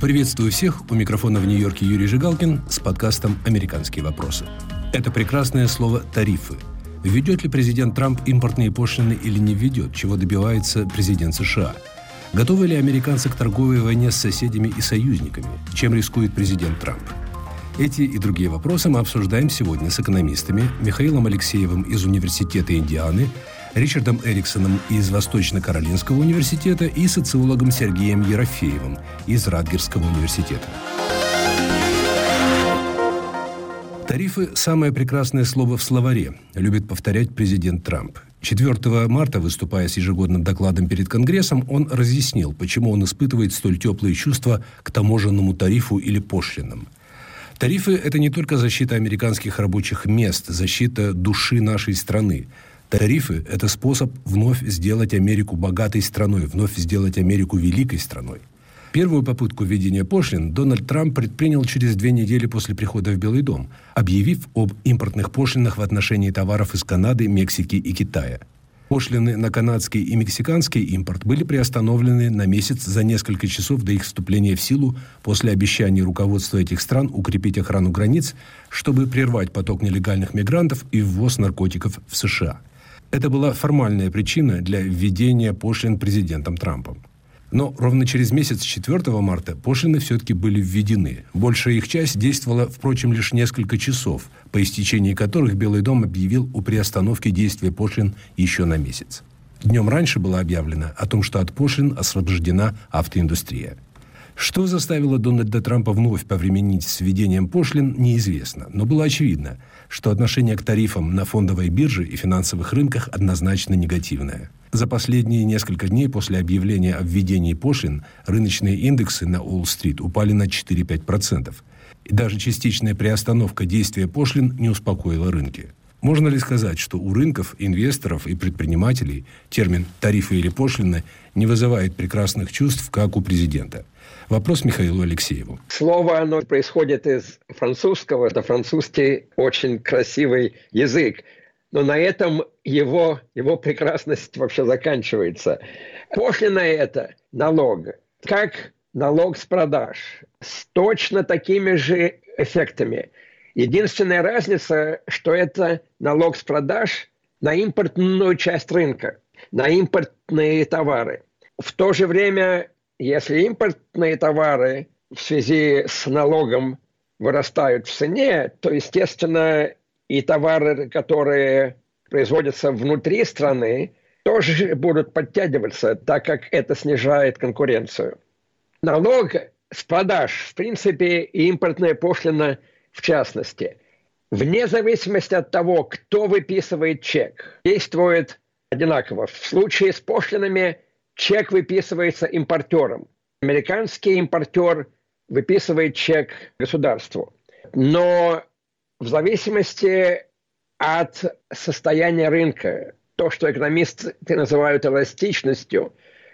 Приветствую всех. У микрофона в Нью-Йорке Юрий Жигалкин с подкастом «Американские вопросы». Это прекрасное слово «тарифы». Введет ли президент Трамп импортные пошлины или не введет, чего добивается президент США? Готовы ли американцы к торговой войне с соседями и союзниками? Чем рискует президент Трамп? Эти и другие вопросы мы обсуждаем сегодня с экономистами Михаилом Алексеевым из Университета Индианы, Ричардом Эриксоном из Восточно-Каролинского университета и социологом Сергеем Ерофеевым из Радгерского университета. Тарифы – самое прекрасное слово в словаре, любит повторять президент Трамп. 4 марта, выступая с ежегодным докладом перед Конгрессом, он разъяснил, почему он испытывает столь теплые чувства к таможенному тарифу или пошлинам. Тарифы – это не только защита американских рабочих мест, защита души нашей страны. Тарифы – это способ вновь сделать Америку богатой страной, вновь сделать Америку великой страной. Первую попытку введения пошлин Дональд Трамп предпринял через 2 недели после прихода в Белый дом, объявив об импортных пошлинах в отношении товаров из Канады, Мексики и Китая. Пошлины на канадский и мексиканский импорт были приостановлены на месяц за несколько часов до их вступления в силу после обещаний руководства этих стран укрепить охрану границ, чтобы прервать поток нелегальных мигрантов и ввоз наркотиков в США. Это была формальная причина для введения пошлин президентом Трампом. Но ровно через месяц, 4 марта, пошлины все-таки были введены. Большая их часть действовала, впрочем, лишь несколько часов, по истечении которых Белый дом объявил о приостановке действия пошлин еще на месяц. Днем раньше было объявлено о том, что от пошлин освобождена автоиндустрия. Что заставило Дональда Трампа вновь повременить с введением пошлин, неизвестно. Но было очевидно, что отношение к тарифам на фондовой бирже и финансовых рынках однозначно негативное. За последние несколько дней после объявления о введении пошлин рыночные индексы на Уолл-стрит упали на 4-5%. И даже частичная приостановка действия пошлин не успокоила рынки. Можно ли сказать, что у рынков, инвесторов и предпринимателей термин «тарифы» или «пошлины» не вызывает прекрасных чувств, как у президента? Вопрос Михаилу Алексееву. Слово, оно происходит из французского. Это французский очень красивый язык. Но на этом его прекрасность вообще заканчивается. Пошлина – это налог. Как налог с продаж. С точно такими же эффектами. Единственная разница, что это налог с продаж на импортную часть рынка, на импортные товары. В то же время, если импортные товары в связи с налогом вырастают в цене, то, естественно, и товары, которые производятся внутри страны, тоже будут подтягиваться, так как это снижает конкуренцию. Налог с продаж, в принципе, и импортная пошлина в частности, вне зависимости от того, кто выписывает чек, действует одинаково. В случае с пошлинами чек выписывается импортером. Американский импортер выписывает чек государству. Но в зависимости от состояния рынка, то, что экономисты называют эластичностью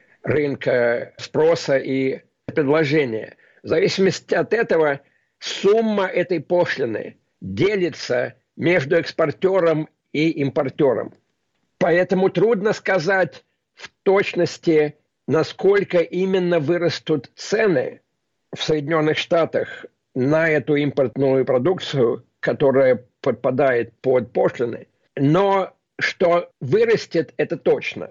рынка спроса и предложения, в зависимости от этого сумма этой пошлины делится между экспортером и импортером. Поэтому трудно сказать в точности, насколько именно вырастут цены в Соединенных Штатах на эту импортную продукцию, которая подпадает под пошлины. Но что вырастет, это точно.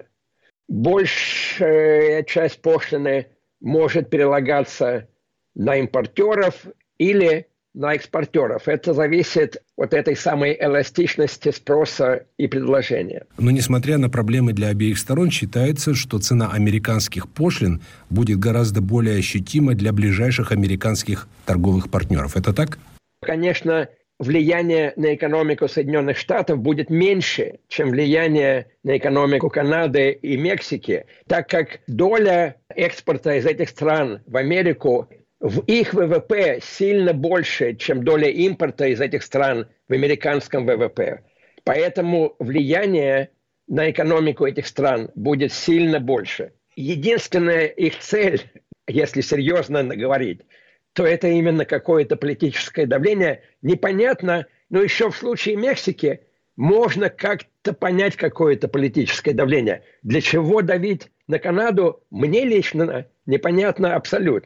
Большая часть пошлины может перелагаться на импортеров или на экспортеров. Это зависит от этой самой эластичности спроса и предложения. Но несмотря на проблемы для обеих сторон, считается, что цена американских пошлин будет гораздо более ощутима для ближайших американских торговых партнеров. Это так? Конечно, влияние на экономику Соединенных Штатов будет меньше, чем влияние на экономику Канады и Мексики, так как доля экспорта из этих стран в Америку в их ВВП сильно больше, чем доля импорта из этих стран в американском ВВП. Поэтому влияние на экономику этих стран будет сильно больше. Единственная их цель, если серьезно говорить, то это именно какое-то политическое давление. Непонятно, но еще в случае Мексики можно как-то понять какое-то политическое давление. Для чего давить на Канаду, мне лично непонятно абсолютно.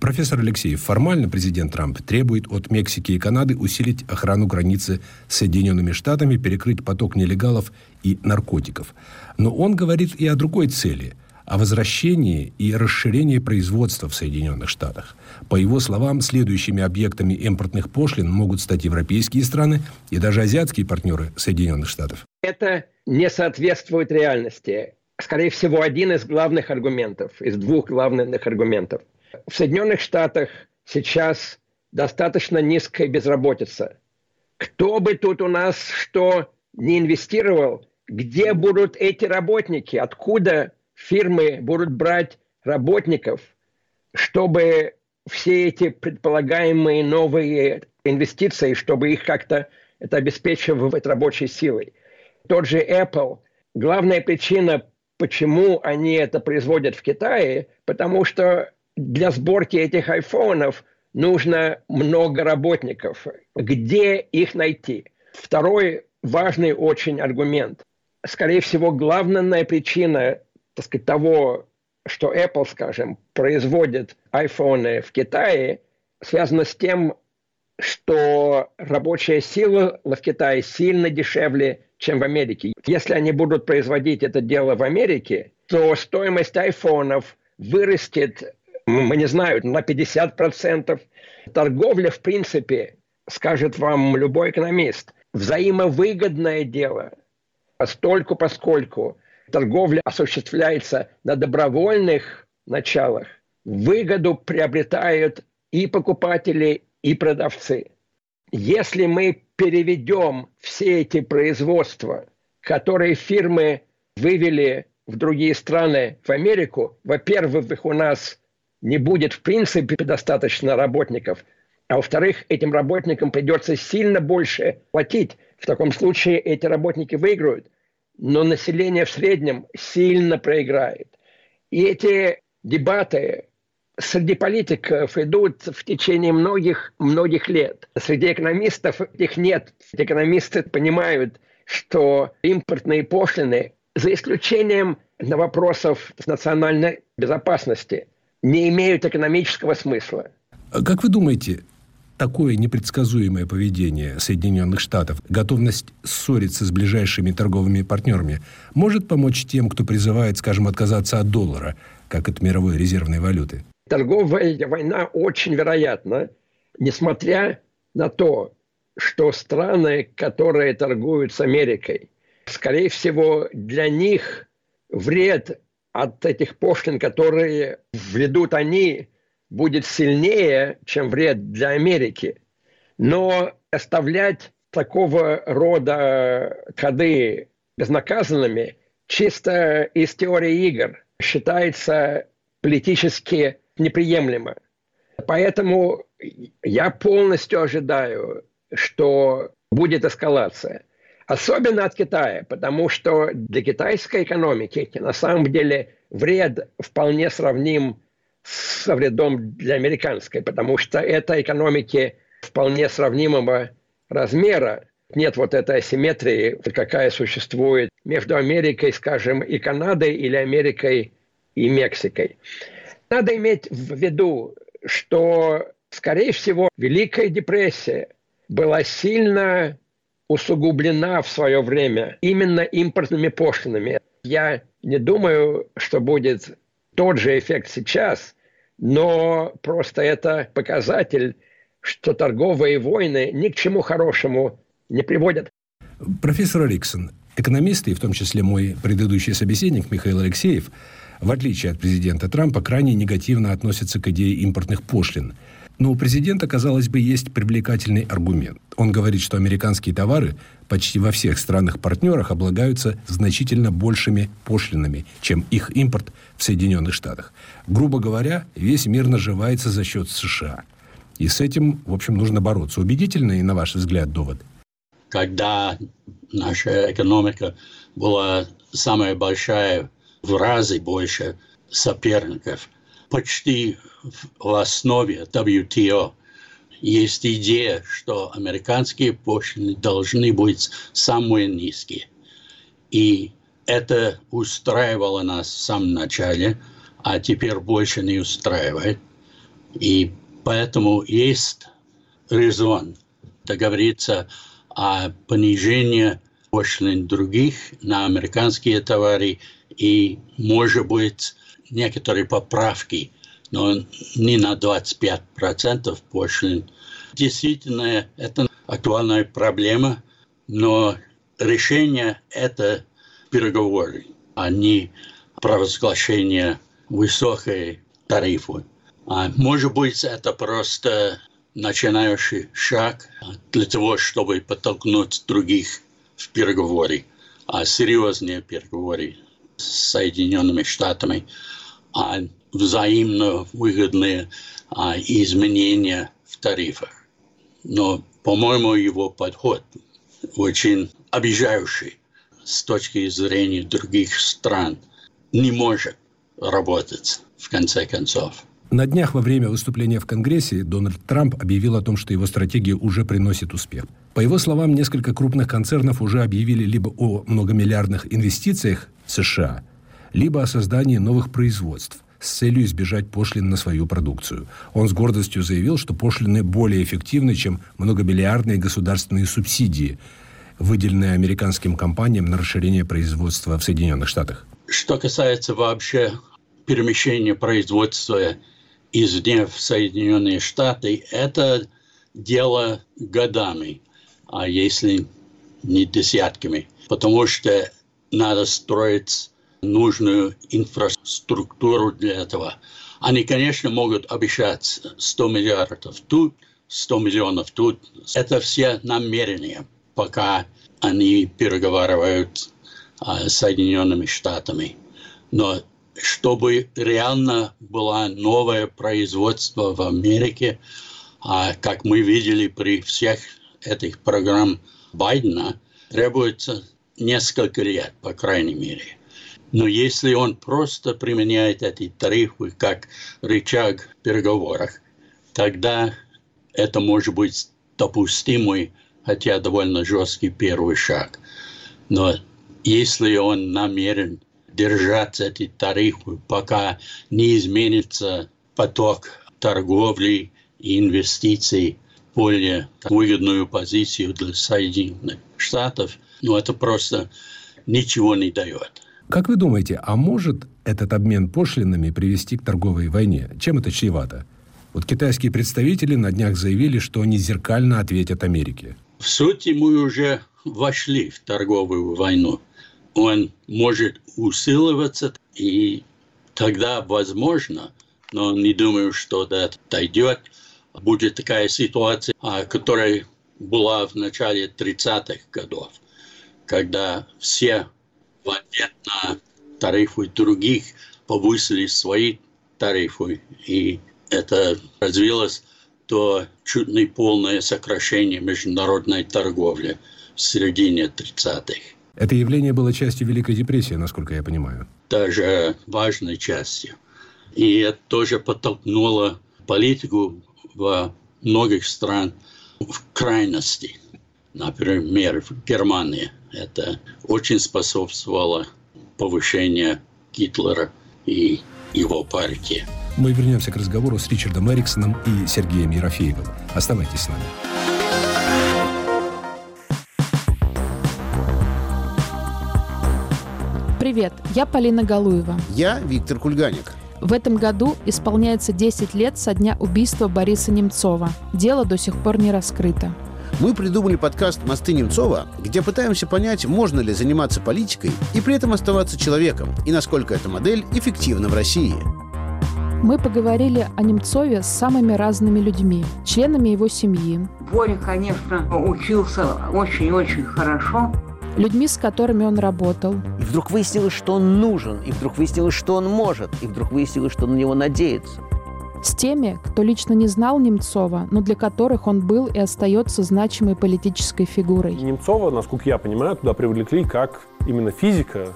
Профессор Алексеев, формально президент Трамп требует от Мексики и Канады усилить охрану границы с Соединенными Штатами, перекрыть поток нелегалов и наркотиков. Но он говорит и о другой цели – о возвращении и расширении производства в Соединенных Штатах. По его словам, следующими объектами импортных пошлин могут стать европейские страны и даже азиатские партнеры Соединенных Штатов. Это не соответствует реальности. Скорее всего, один из главных аргументов, из двух главных аргументов. В Соединенных Штатах сейчас достаточно низкая безработица. Кто бы тут у нас что не инвестировал, где будут эти работники, откуда фирмы будут брать работников, чтобы все эти предполагаемые новые инвестиции, чтобы их как-то это обеспечивать рабочей силой. Тот же Apple, главная причина, почему они это производят в Китае, потому что для сборки этих айфонов нужно много работников. Где их найти? Второй важный очень аргумент. Скорее всего, главная причина, так сказать, того, что Apple, скажем, производит айфоны в Китае, связано с тем, что рабочая сила в Китае сильно дешевле, чем в Америке. Если они будут производить это дело в Америке, то стоимость айфонов вырастет, мы не знаю, на 50%. Торговля, в принципе, скажет вам любой экономист, взаимовыгодное дело, поскольку торговля осуществляется на добровольных началах, выгоду приобретают и покупатели, и продавцы. Если мы переведем все эти производства, которые фирмы вывели в другие страны, в Америку, во-первых, у нас не будет в принципе достаточно работников, а во-вторых, этим работникам придется сильно больше платить. В таком случае эти работники выиграют, но население в среднем сильно проиграет. И эти дебаты среди политиков идут в течение многих лет. Среди экономистов их нет. Экономисты понимают, что импортные пошлины, за исключением вопросов национальной безопасности, не имеют экономического смысла. Как вы думаете, такое непредсказуемое поведение Соединенных Штатов, готовность ссориться с ближайшими торговыми партнерами, может помочь тем, кто призывает, скажем, отказаться от доллара, как от мировой резервной валюты? Торговая война очень вероятна, несмотря на то, что страны, которые торгуют с Америкой, скорее всего, для них вред от этих пошлин, которые введут они, будет сильнее, чем вред для Америки. Но оставлять такого рода ходы безнаказанными чисто из теории игр считается политически неприемлемо. Поэтому я полностью ожидаю, что будет эскалация. Особенно от Китая, потому что для китайской экономики на самом деле вред вполне сравним со вредом для американской, потому что это экономики вполне сравнимого размера. Нет вот этой асимметрии, какая существует между Америкой, скажем, и Канадой, или Америкой и Мексикой. Надо иметь в виду, что, скорее всего, Великая депрессия была сильно усугублена в свое время именно импортными пошлинами. Я не думаю, что будет тот же эффект сейчас, но просто это показатель, что торговые войны ни к чему хорошему не приводят. Профессор Эриксон, экономисты, и в том числе мой предыдущий собеседник Михаил Алексеев, в отличие от президента Трампа, крайне негативно относятся к идее импортных пошлин. Но у президента, казалось бы, есть привлекательный аргумент. Он говорит, что американские товары почти во всех странах-партнерах облагаются значительно большими пошлинами, чем их импорт в Соединенных Штатах. Грубо говоря, весь мир наживается за счет США. И с этим, в общем, нужно бороться. Убедительный, на ваш взгляд, довод? Когда наша экономика была самая большая, в разы больше соперников, почти в основе WTO есть идея, что американские пошлины должны быть самые низкие. И это устраивало нас в самом начале, а теперь больше не устраивает. И поэтому есть резон договориться о понижении пошлин других на американские товары и, может быть, некоторые поправки, но не на 25% пошлин. Действительно, это актуальная проблема, но решение – это переговоры, а не провозглашение высокой тарифы. Может быть, это просто начинающий шаг для того, чтобы подтолкнуть других в переговоры, серьезные переговоры с Соединенными Штатами, взаимно выгодные изменения в тарифах. Но, по-моему, его подход очень обижающий с точки зрения других стран, не может работать в конце концов. На днях во время выступления в Конгрессе Дональд Трамп объявил о том, что его стратегия уже приносит успех. По его словам, несколько крупных концернов уже объявили либо о многомиллиардных инвестициях в США, либо о создании новых производств с целью избежать пошлин на свою продукцию. Он с гордостью заявил, что пошлины более эффективны, чем многомиллиардные государственные субсидии, выделенные американским компаниям на расширение производства в Соединенных Штатах. Что касается вообще перемещения производства извне в Соединенные Штаты, это дело годами, а если не десятками, потому что надо строить нужную инфраструктуру для этого. Они, конечно, могут обещать 100 миллиардов тут, 100 миллионов тут. Это все намерения, пока они переговаривают с Соединенными Штатами. Но чтобы реально было новое производство в Америке, как мы видели при всех этих программах Байдена, требуется несколько лет, по крайней мере. Но если он просто применяет эти тарифы как рычаг в переговорах, тогда это может быть допустимый, хотя довольно жесткий первый шаг. Но если он намерен держать эти тарифы, пока не изменится поток торговли и инвестиций в более выгодную позицию для Соединенных Штатов, это просто ничего не дает. Как вы думаете, а может этот обмен пошлинами привести к торговой войне? Чем это чревато? Китайские представители на днях заявили, что они зеркально ответят Америке. В сути, мы уже вошли в торговую войну. Он может усиливаться, и тогда возможно, но не думаю, что до этого дойдет, будет такая ситуация, которая была в начале 30-х годов, когда все в ответ на тарифы других повысили свои тарифы, и это развилось до чуть не полное сокращение международной торговли в середине 30-х. Это явление было частью Великой депрессии, насколько я понимаю. Даже важной частью. И это тоже подтолкнуло политику во многих странах в крайности. Например, в Германии это очень способствовало повышению Гитлера и его партии. Мы вернемся к разговору с Ричардом Эриксоном и Сергеем Ерофеевым. Оставайтесь с нами. Привет, я Полина Галуева. Я Виктор Кульганик. В этом году исполняется 10 лет со дня убийства Бориса Немцова. Дело до сих пор не раскрыто. Мы придумали подкаст «Мосты Немцова», где пытаемся понять, можно ли заниматься политикой и при этом оставаться человеком, и насколько эта модель эффективна в России. Мы поговорили о Немцове с самыми разными людьми, членами его семьи. Боря, конечно, учился очень-очень хорошо. Людьми, с которыми он работал. И вдруг выяснилось, что он нужен, и вдруг выяснилось, что он может, и вдруг выяснилось, что на него надеется. С теми, кто лично не знал Немцова, но для которых он был и остается значимой политической фигурой. Немцова, насколько я понимаю, туда привлекли как именно физика.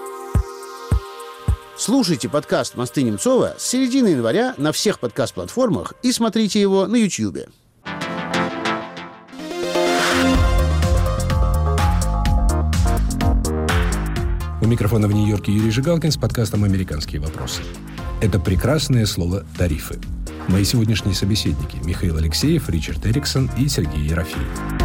Слушайте подкаст «Мосты Немцова» с середины января на всех подкаст-платформах и смотрите его на Ютьюбе. У микрофона в Нью-Йорке Юрий Жигалкин с подкастом «Американские вопросы». Это прекрасное слово «тарифы». Мои сегодняшние собеседники – Михаил Алексеев, Ричард Эриксон и Сергей Ерофеев.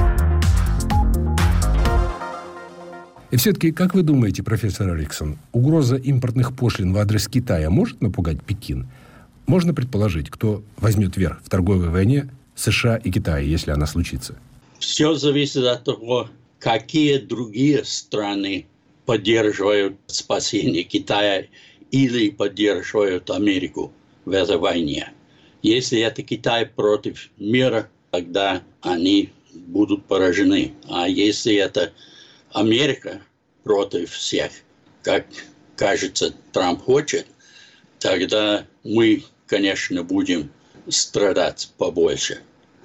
И все-таки, как вы думаете, профессор Эриксон, угроза импортных пошлин в адрес Китая может напугать Пекин? Можно предположить, кто возьмет верх в торговой войне США и Китая, если она случится? Все зависит от того, какие другие страны поддерживают спасение Китая или поддерживают Америку в этой войне. Если это Китай против мира, тогда они будут поражены. А если это Америка против всех, как, кажется, Трамп хочет, тогда мы, конечно, будем страдать побольше.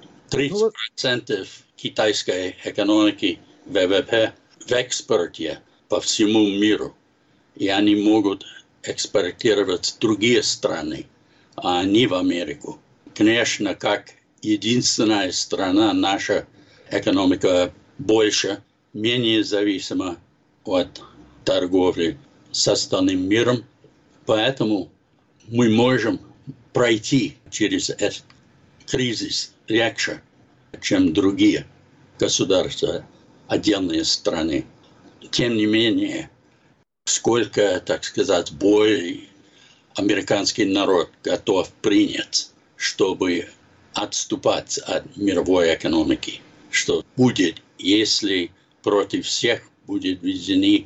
30% китайской экономики ВВП в экспорте по всему миру. И они могут экспортировать в другие страны, а не в Америку. Конечно, как единственная страна, наша экономика больше, менее зависима от торговли с остальным миром. Поэтому мы можем пройти через этот кризис легче, чем другие государства, отдельные страны. Тем не менее, сколько, так сказать, боль американский народ готов принять, чтобы отступать от мировой экономики. Что будет, если против всех будет введены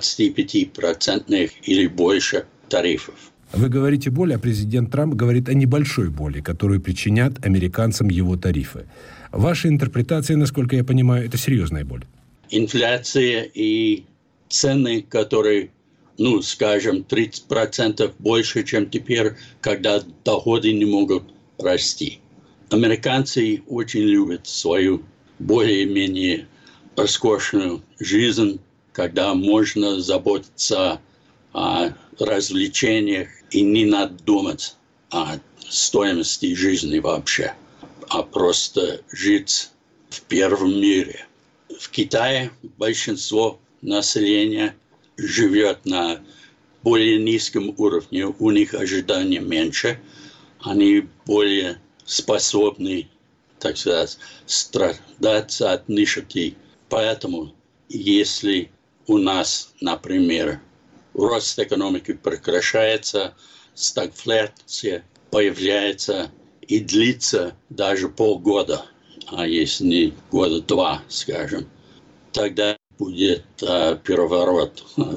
25% или больше тарифов? Вы говорите боль, а президент Трамп говорит о небольшой боли, которую причинят американцам его тарифы. Ваша интерпретация, насколько я понимаю, это серьезная боль. Инфляция и цены, которые, скажем, 30% больше, чем теперь, когда доходы не могут расти. Американцы очень любят свою более-менее роскошную жизнь, когда можно заботиться о развлечениях и не надо думать о стоимости жизни вообще, а просто жить в первом мире. В Китае большинство населения живет на более низком уровне, у них ожидания меньше, они более способны, так сказать, страдать от нищеты. Поэтому, если у нас, например, рост экономики прекращается, стагфляция появляется и длится даже полгода, а если не года два, скажем, тогда будет переворот в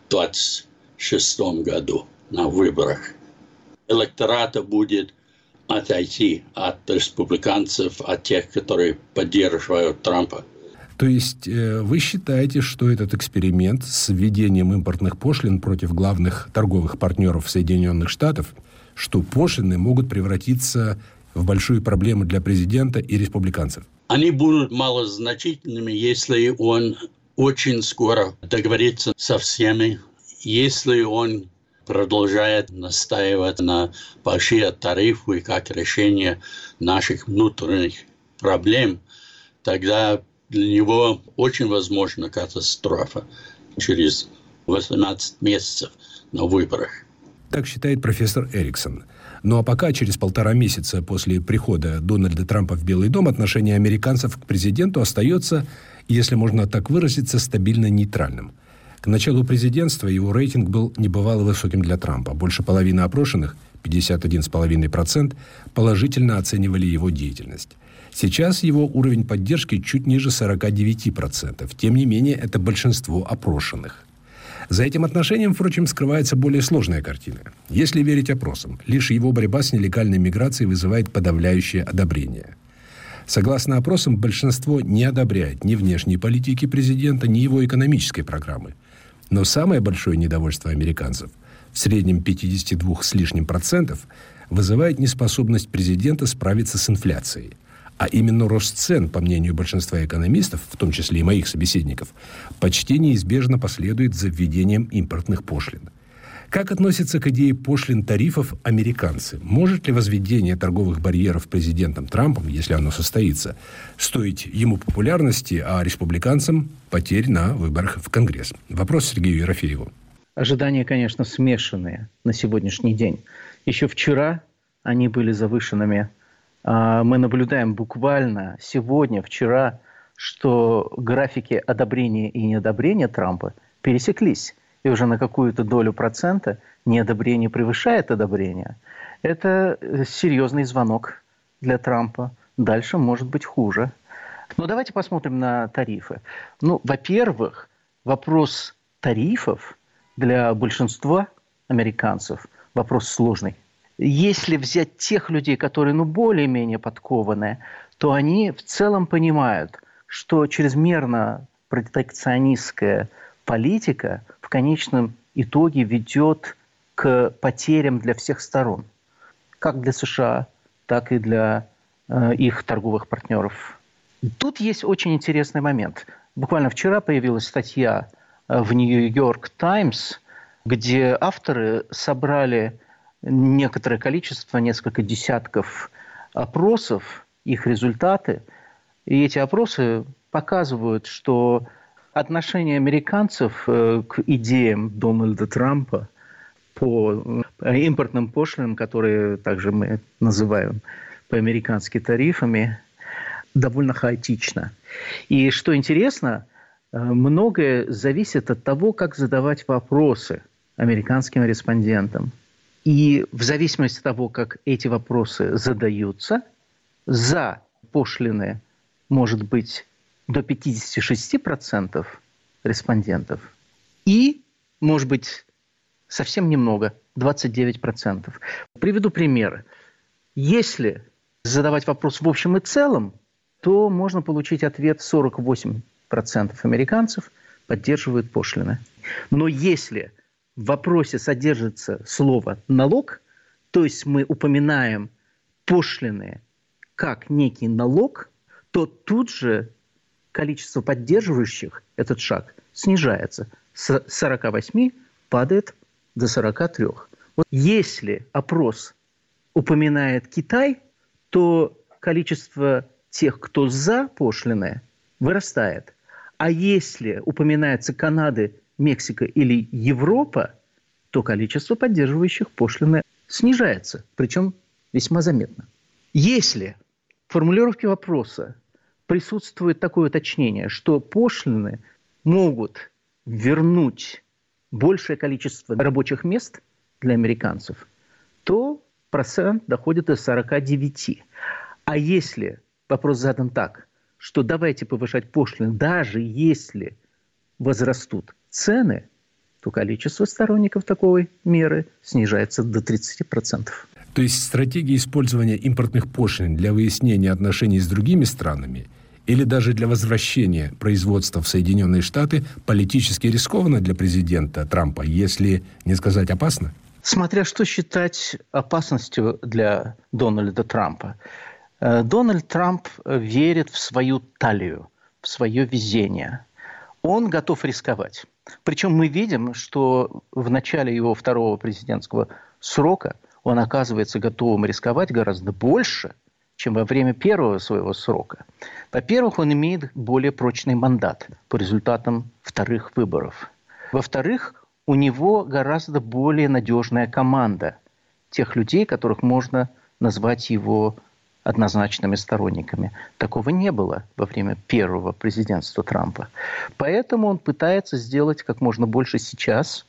2026 году на выборах. Электората будет отойти от республиканцев, от тех, которые поддерживают Трампа. То есть вы считаете, что этот эксперимент с введением импортных пошлин против главных торговых партнеров Соединенных Штатов, что пошлины могут превратиться в большую проблему для президента и республиканцев? Они будут малозначительными, если он очень скоро договорится со всеми, если он продолжает настаивать на большие тарифы как решение наших внутренних проблем, тогда для него очень возможна катастрофа через 18 месяцев на выборах. Так считает профессор Эриксон. Ну а пока, через 1,5 месяца после прихода Дональда Трампа в Белый дом, отношение американцев к президенту остается, если можно так выразиться, стабильно нейтральным. К началу президентства его рейтинг был небывало высоким для Трампа. Больше половины опрошенных, 51,5%, положительно оценивали его деятельность. Сейчас его уровень поддержки чуть ниже 49%. Тем не менее, это большинство опрошенных. За этим отношением, впрочем, скрывается более сложная картина. Если верить опросам, лишь его борьба с нелегальной миграцией вызывает подавляющее одобрение. Согласно опросам, большинство не одобряет ни внешней политики президента, ни его экономической программы. Но самое большое недовольство американцев, в среднем 52 с лишним %, вызывает неспособность президента справиться с инфляцией. А именно рост цен, по мнению большинства экономистов, в том числе и моих собеседников, почти неизбежно последует за введением импортных пошлин. Как относятся к идее пошлин-тарифов американцы? Может ли возведение торговых барьеров президентом Трампом, если оно состоится, стоить ему популярности, а республиканцам потерь на выборах в Конгресс? Вопрос Сергею Ерофееву. Ожидания, конечно, смешанные на сегодняшний день. Еще вчера они были завышенными. Мы наблюдаем буквально сегодня, вчера, что графики одобрения и неодобрения Трампа пересеклись. И уже на какую-то долю процента неодобрение превышает одобрение. Это серьезный звонок для Трампа. Дальше может быть хуже. Но давайте посмотрим на тарифы. Во-первых, вопрос тарифов для большинства американцев вопрос сложный. Если взять тех людей, которые более-менее подкованные, то они в целом понимают, что чрезмерно протекционистская политика в конечном итоге ведет к потерям для всех сторон. Как для США, так и для их торговых партнеров. Тут есть очень интересный момент. Буквально вчера появилась статья в Нью-Йорк Таймс, где авторы собрали некоторое количество, несколько десятков опросов, их результаты. И эти опросы показывают, что отношение американцев к идеям Дональда Трампа по импортным пошлинам, которые также мы называем по-американски тарифами, довольно хаотично. И что интересно, многое зависит от того, как задавать вопросы американским респондентам. И в зависимости от того, как эти вопросы задаются, за пошлины может быть до 56% респондентов и, может быть, совсем немного, 29%. Приведу примеры. Если задавать вопрос в общем и целом, то можно получить ответ: 48% американцев поддерживают пошлины. Но если в вопросе содержится слово «налог», то есть мы упоминаем пошлины как некий налог, то тут же количество поддерживающих этот шаг снижается. С 48 падает до 43. Вот если опрос упоминает Китай, то количество тех, кто за пошлины, вырастает. А если упоминается Канада, Мексика или Европа, то количество поддерживающих пошлины снижается, причем весьма заметно. Если в формулировке вопроса присутствует такое уточнение, что пошлины могут вернуть большее количество рабочих мест для американцев, то процент доходит до 49. А если вопрос задан так, что давайте повышать пошлины, даже если возрастут цены, то количество сторонников такой меры снижается до 30%. То есть стратегия использования импортных пошлин для выяснения отношений с другими странами или даже для возвращения производства в Соединенные Штаты политически рискованно для президента Трампа, если не сказать опасно? Смотря что считать опасностью для Дональда Трампа. Дональд Трамп верит в свою талию, в свое везение. Он готов рисковать. Причем мы видим, что в начале его второго президентского срока он оказывается готовым рисковать гораздо больше, чем во время первого своего срока. Во-первых, он имеет более прочный мандат по результатам вторых выборов. Во-вторых, у него гораздо более надежная команда тех людей, которых можно назвать его однозначными сторонниками. Такого не было во время первого президентства Трампа. Поэтому он пытается сделать как можно больше сейчас.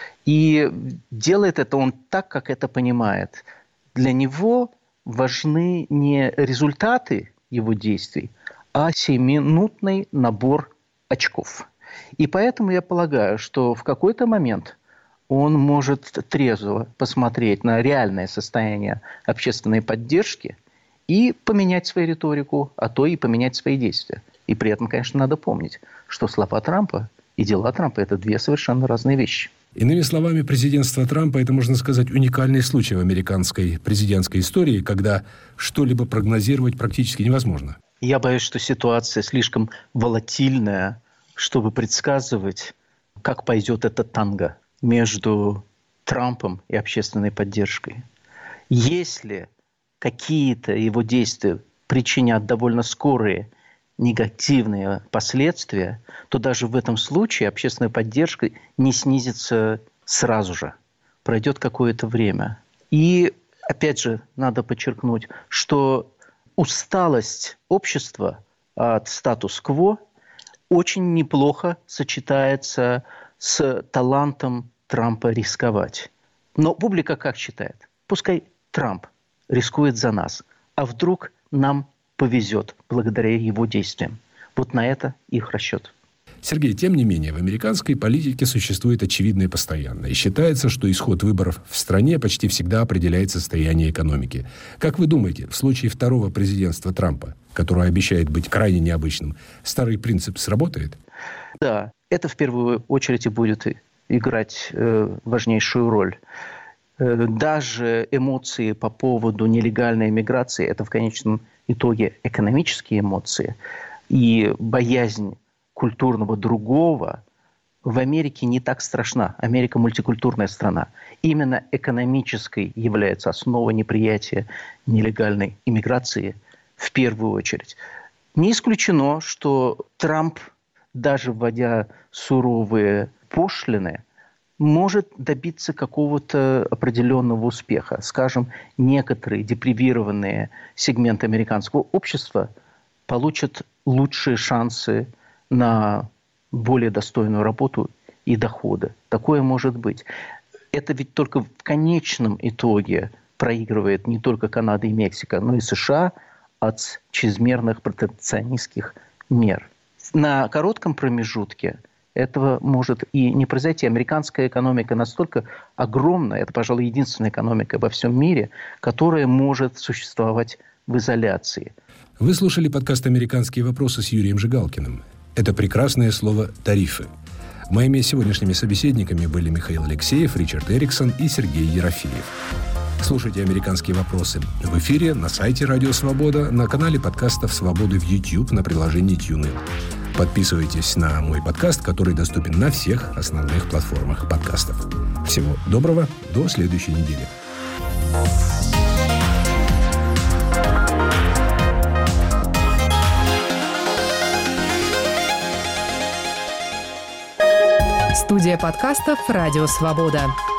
И делает это он так, как это понимает. Для него важны не результаты его действий, а сиюминутный набор очков. И поэтому я полагаю, что в какой-то момент он может трезво посмотреть на реальное состояние общественной поддержки и поменять свою риторику, а то и поменять свои действия. И при этом, конечно, надо помнить, что слова Трампа и дела Трампа – это две совершенно разные вещи. Иными словами, президентство Трампа – это, можно сказать, уникальный случай в американской президентской истории, когда что-либо прогнозировать практически невозможно. Я боюсь, что ситуация слишком волатильная, чтобы предсказывать, как пойдет это танго между Трампом и общественной поддержкой. Если какие-то его действия причинят довольно скорые негативные последствия, то даже в этом случае общественная поддержка не снизится сразу же. Пройдет какое-то время. И опять же, надо подчеркнуть, что усталость общества от статус-кво очень неплохо сочетается с талантом Трампа рисковать. Но публика как считает? Пускай Трамп рискует за нас, а вдруг нам повезет благодаря его действиям. Вот на это их расчет. Сергей, тем не менее, в американской политике существует очевидное постоянное. И считается, что исход выборов в стране почти всегда определяет состояние экономики. Как вы думаете, в случае второго президентства Трампа, которое обещает быть крайне необычным, старый принцип сработает? Да, это в первую очередь и будет играть важнейшую роль. Даже эмоции по поводу нелегальной миграции – это в конечном итоге экономические эмоции. И боязнь культурного другого в Америке не так страшна. Америка мультикультурная страна. Именно экономической является основа неприятия нелегальной иммиграции в первую очередь. Не исключено, что Трамп, даже вводя суровые пошлины, может добиться какого-то определенного успеха. Скажем, некоторые депривированные сегменты американского общества получат лучшие шансы на более достойную работу и доходы. Такое может быть. Это ведь только в конечном итоге проигрывает не только Канада и Мексика, но и США от чрезмерных протекционистских мер. На коротком промежутке этого может и не произойти. Американская экономика настолько огромная, это, пожалуй, единственная экономика во всем мире, которая может существовать в изоляции. Вы слушали подкаст «Американские вопросы» с Юрием Жигалкиным. Это прекрасное слово «тарифы». Моими сегодняшними собеседниками были Михаил Алексеев, Ричард Эриксон и Сергей Ерофеев. Слушайте «Американские вопросы» в эфире, на сайте «Радио Свобода», на канале подкастов «Свободы» в YouTube, на приложении TuneIn. Подписывайтесь на мой подкаст, который доступен на всех основных платформах подкастов. Всего доброго, до следующей недели. Студия подкастов «Радио Свобода».